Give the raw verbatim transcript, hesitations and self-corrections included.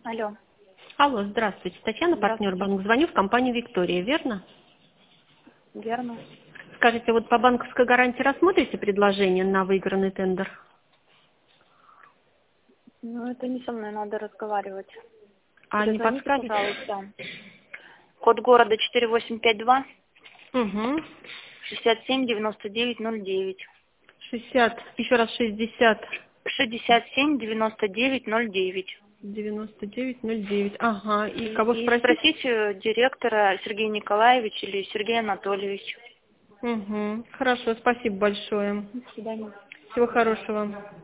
Алло. Алло, здравствуйте. Татьяна, партнер Здравствуйте. банк. Звоню в компанию «Виктория», верно? Верно. Скажите, вот по банковской гарантии рассмотрите предложение на выигранный тендер? Ну, это не со мной надо разговаривать. А не Перезвоните, подскажете? пожалуйста. Код города четыре восемь пять два Угу. шестьдесят семь девяносто девять ноль девять. шестьдесят, еще раз шестьдесят, шестьдесят семь девяносто девять ноль девять. девяносто девять ноль девять. Ага, и И, кого и спросить? спросите директора Сергей Николаевич или Сергей Анатольевич. Угу. Хорошо, спасибо большое. До свидания. Всего хорошего.